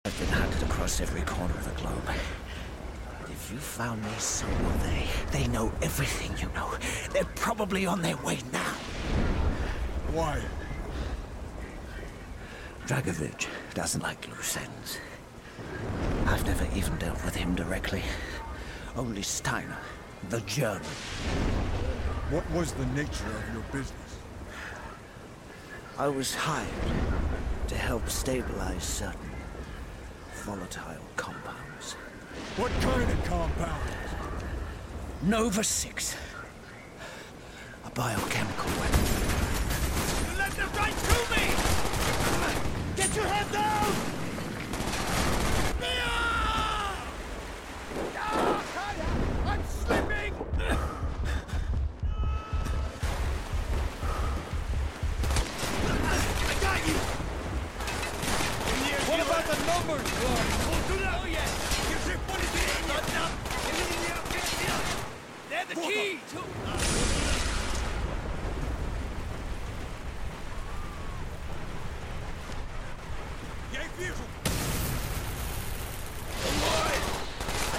I've been hunted across every corner of the globe. But if you found me, so will they. They know everything you know. They're probably on their way now. Why? Dragovich doesn't like loose ends. I've never even dealt with him directly. Only Steiner, the German. What was the nature of your business? I was hired to help stabilize certain volatile compounds. What kind of compounds? Nova 6. A biochemical weapon. You let them right through me! Get your head down! I'm slipping! I got you! What about the numbers, Clark? Oh, yes! They're the key to... Я их вижу!